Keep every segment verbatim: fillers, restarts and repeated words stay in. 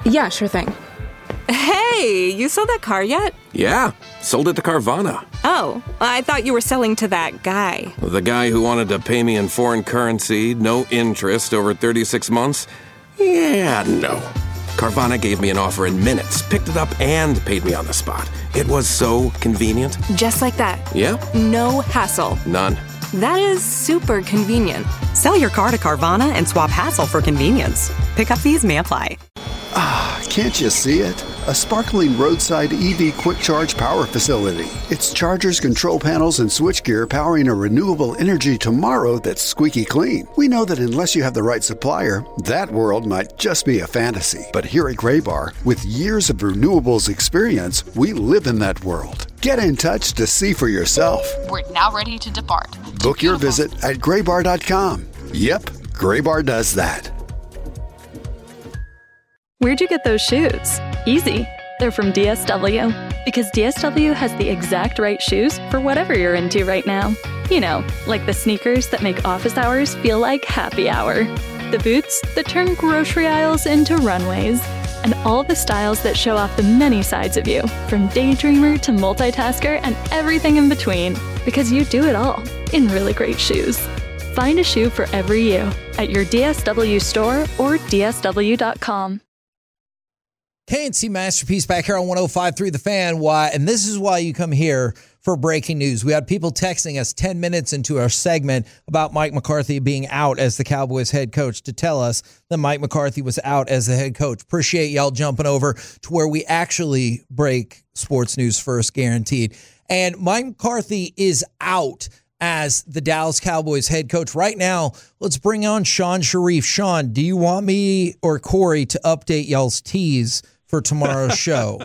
Yeah, sure thing. Hey, you sold that car yet? Yeah, sold it to Carvana. Oh, I thought you were selling to that guy. The guy who wanted to pay me in foreign currency, no interest, over thirty-six months? Yeah, no. Carvana gave me an offer in minutes, picked it up, and paid me on the spot. It was so convenient. Just like that. Yep. No hassle. None. That is super convenient. Sell your car to Carvana and swap hassle for convenience. Pickup fees may apply. Ah, can't you see it? A sparkling roadside E V quick charge power facility. It's chargers, control panels, and switchgear powering a renewable energy tomorrow that's squeaky clean. We know that unless you have the right supplier, that world might just be a fantasy. But here at Graybar, with years of renewables experience, we live in that world. Get in touch to see for yourself. We're now ready to depart. Book your visit at graybar dot com. Yep, Graybar does that. Where'd you get those shoes? Easy. They're from D S W. Because D S W has the exact right shoes for whatever you're into right now. You know, like the sneakers that make office hours feel like happy hour. The boots that turn grocery aisles into runways. And all the styles that show off the many sides of you, from daydreamer to multitasker and everything in between. Because you do it all in really great shoes. Find a shoe for every you at your D S W store or D S W dot com. K and C Masterpiece back here on one oh five point three The Fan. Why? And this is why you come here for breaking news. We had people texting us ten minutes into our segment about Mike McCarthy being out as the Cowboys head coach to tell us that Mike McCarthy was out as the head coach. Appreciate y'all jumping over to where we actually break sports news first, guaranteed. And Mike McCarthy is out as the Dallas Cowboys head coach. Right now, let's bring on Shan Shariff. Sean, do you want me or Corey to update y'all's tease for tomorrow's show?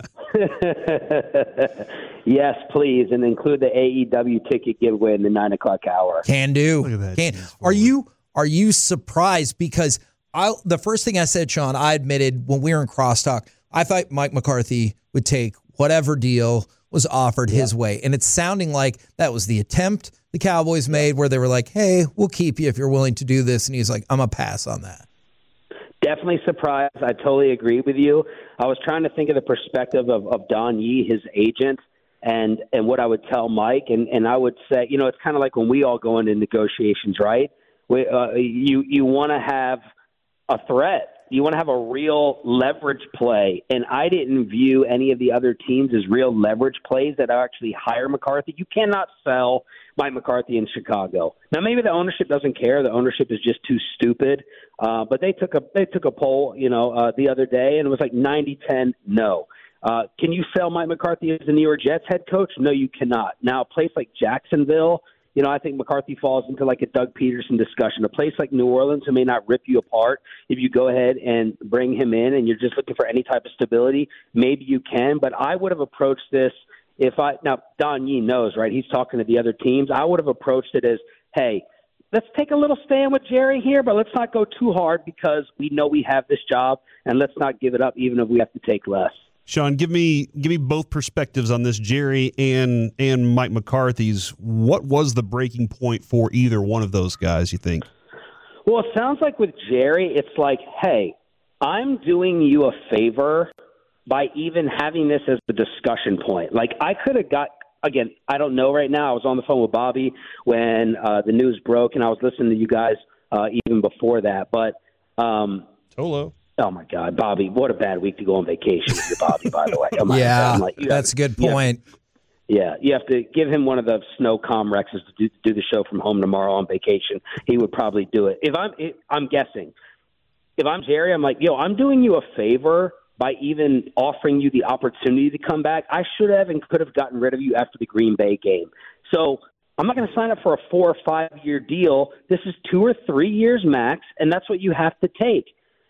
Yes, please, and include the A E W ticket giveaway in the nine o'clock hour. Can do. Can. Are you are you surprised? Because I the first thing I said, Sean, I admitted when we were in crosstalk, I thought Mike McCarthy would take whatever deal was offered his yeah. way, and it's sounding like that was the attempt the Cowboys made, where they were like, "Hey, we'll keep you if you're willing to do this," and he's like, "I'm a pass on that." Definitely surprised. I totally agree with you. I was trying to think of the perspective of, of Don Yee, his agent, and, and what I would tell Mike. And, and I would say, you know, it's kind of like when we all go into negotiations, right? We, uh, you you want to have a threat. You want to have a real leverage play. And I didn't view any of the other teams as real leverage plays that actually hire McCarthy. You cannot sell Mike McCarthy in Chicago. Now, maybe the ownership doesn't care. The ownership is just too stupid. Uh, but they took a they took a poll, you know, uh, the other day, and it was like ninety ten no. Uh, can you sell Mike McCarthy as the New York Jets head coach? No, you cannot. Now, a place like Jacksonville, you know, I think McCarthy falls into like a Doug Peterson discussion. A place like New Orleans, who may not rip you apart if you go ahead and bring him in and you're just looking for any type of stability, maybe you can. But I would have approached this if I – now, Don Yee knows, right? He's talking to the other teams. I would have approached it as, hey, let's take a little stand with Jerry here, but let's not go too hard because we know we have this job, and let's not give it up even if we have to take less. Sean, give me give me both perspectives on this, Jerry and and Mike McCarthy's. What was the breaking point for either one of those guys, you think? Well, it sounds like with Jerry, it's like, hey, I'm doing you a favor by even having this as the discussion point. Like, I could have got, again, I don't know right now. I was on the phone with Bobby when uh, the news broke, and I was listening to you guys uh, even before that. But um, Tolo. Oh, my God, Bobby, what a bad week to go on vacation with your Bobby, by the way. Oh, my yeah, God. Like, that's have, a good point. You have, yeah, you have to give him one of the snow Comrexes to do, do the show from home tomorrow on vacation. He would probably do it. If I'm, if, I'm guessing. If I'm Jerry, I'm like, yo, I'm doing you a favor by even offering you the opportunity to come back. I should have and could have gotten rid of you after the Green Bay game. So I'm not going to sign up for a four or five-year deal. This is two or three years max, and that's what you have to take.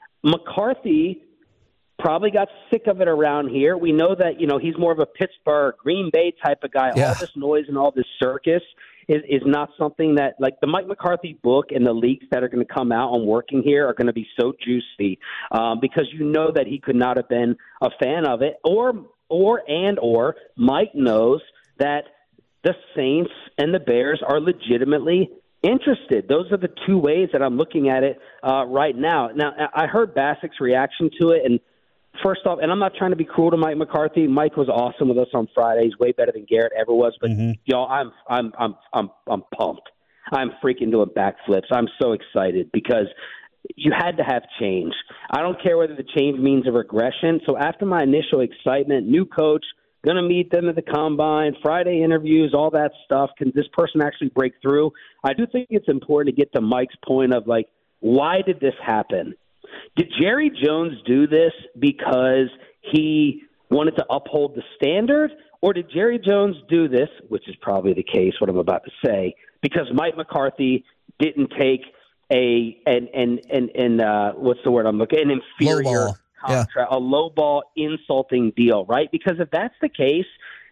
McCarthy probably got sick of it around here. We know that, you know, he's more of a Pittsburgh, Green Bay type of guy. Yeah. All this noise and all this circus is, is not something that, like, the Mike McCarthy book and the leaks that are going to come out on working here are going to be so juicy um, because you know that he could not have been a fan of it. Or, or, and, or Mike knows that the Saints and the Bears are legitimately interested. Those are the two ways that I'm looking at it uh, right now. Now, I heard Basic's reaction to it, and first off, and I'm not trying to be cruel to Mike McCarthy. Mike was awesome with us on Friday. He's way better than Garrett ever was. But mm-hmm. y'all, I'm I'm I'm I'm I'm pumped. I'm freaking doing backflips. I'm so excited because you had to have change. I don't care whether the change means a regression. So after my initial excitement, new coach, going to meet them at the combine, Friday interviews, all that stuff. Can this person actually break through? I do think it's important to get to Mike's point of, like, why did this happen? Did Jerry Jones do this because he wanted to uphold the standard? Or did Jerry Jones do this, which is probably the case, what I'm about to say, because Mike McCarthy didn't take a an and and and uh, what's the word I'm looking an inferior low contract, yeah. a low ball insulting deal, right? Because if that's the case,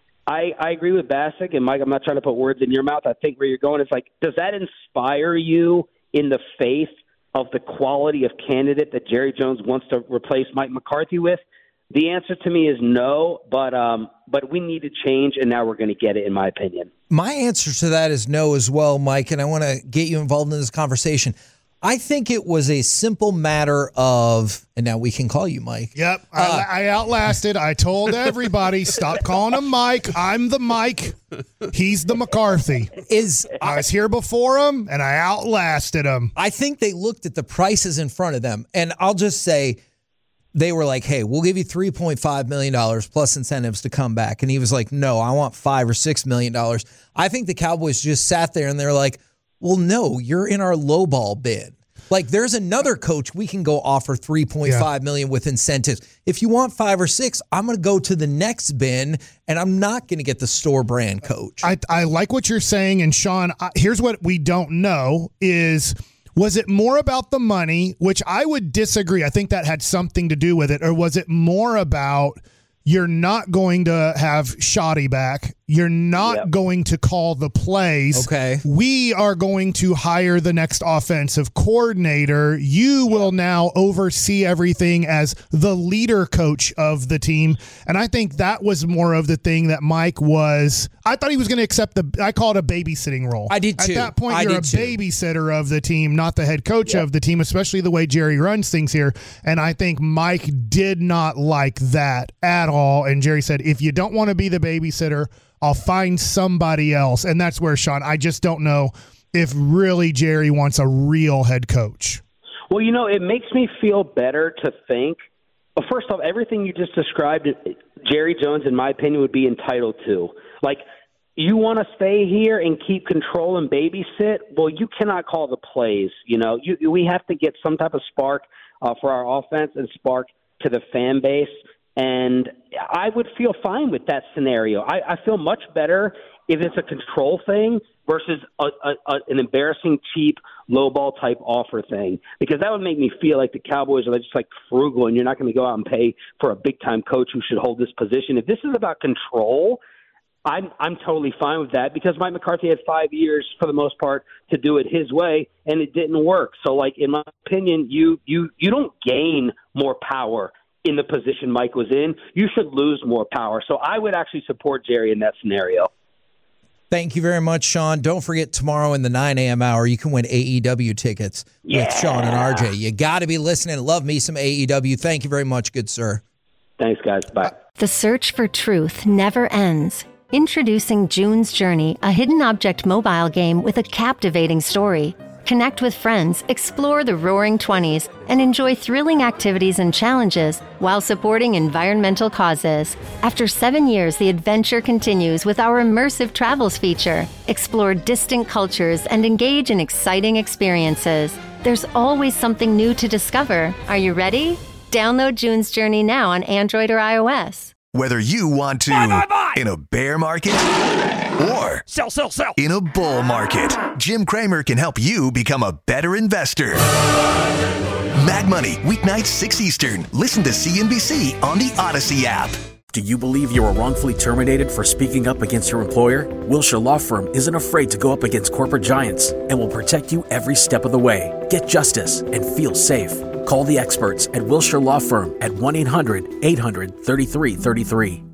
I, I agree with Bassick and Mike. I'm not trying to put words in your mouth. I think where you're going is like, does that inspire you in the faith of the quality of candidate that Jerry Jones wants to replace Mike McCarthy with? The answer to me is no, but um, but we need to change, and now we're going to get it, in my opinion. My answer to that is no as well, Mike, and I want to get you involved in this conversation. I think it was a simple matter of, and now we can call you Mike. Yep, Uh, I, I outlasted. I told everybody, stop calling him Mike. I'm the Mike. He's the McCarthy. Is I was here before him, and I outlasted him. I think they looked at the prices in front of them, and I'll just say, they were like, hey, we'll give you three point five million dollars plus incentives to come back. And he was like, no, I want five or six million dollars. I think the Cowboys just sat there and they're like, well, no, you're in our lowball bid. Like, there's another coach we can go offer three point five million dollars with incentives. If you want five or six, I'm going to go to the next bin, and I'm not going to get the store brand coach. I, I like what you're saying. And Sean, I, here's what we don't know is, was it more about the money, which I would disagree. I think that had something to do with it. Or was it more about you're not going to have Shoddy back? You're not yep. going to call the plays. Okay. We are going to hire the next offensive coordinator. You will now oversee everything as the leader coach of the team. And I think that was more of the thing that Mike was. I thought he was going to accept the, I call it a babysitting role. I did too. At that point, I you're a did too. babysitter of the team, not the head coach yep. of the team, especially the way Jerry runs things here. And I think Mike did not like that at all. And Jerry said, if you don't want to be the babysitter, I'll find somebody else. And that's where, Sean, I just don't know if really Jerry wants a real head coach. Well, you know, it makes me feel better to think, well, first off, everything you just described, Jerry Jones, in my opinion, would be entitled to. Like, you want to stay here and keep control and babysit? Well, you cannot call the plays. You know, you, we have to get some type of spark uh, for our offense and spark to the fan base. And I would feel fine with that scenario. I, I feel much better if it's a control thing versus a, a, a, an embarrassing, cheap, lowball type offer thing, because that would make me feel like the Cowboys are just like frugal and you're not going to go out and pay for a big-time coach who should hold this position. If this is about control, I'm I'm totally fine with that, because Mike McCarthy had five years for the most part to do it his way, and it didn't work. So, like, in my opinion, you you you don't gain more power in the position Mike was in. You should lose more power. So I would actually support Jerry in that scenario. Thank you very much, Sean. Don't forget, tomorrow in the nine a.m. hour, you can win A E W tickets yeah. with Sean and R J. You got to be listening. Love me some A E W. Thank you very much, good sir. Thanks, guys. Bye. The search for truth never ends. Introducing June's Journey, a hidden object mobile game with a captivating story. Connect with friends, explore the Roaring Twenties, and enjoy thrilling activities and challenges while supporting environmental causes. After seven years, the adventure continues with our immersive travels feature. Explore distant cultures and engage in exciting experiences. There's always something new to discover. Are you ready? Download June's Journey now on Android or iOS. Whether you want to buy, buy, buy. in a bear market or sell, sell, sell. in a bull market, Jim Cramer can help you become a better investor. Mad Money, weeknights six Eastern. Listen to C N B C on the Odyssey app. Do you believe you were wrongfully terminated for speaking up against your employer? Wilshire Law Firm isn't afraid to go up against corporate giants and will protect you every step of the way. Get justice and feel safe. Call the experts at Wilshire Law Firm at one eight hundred eight hundred thirty-three thirty-three.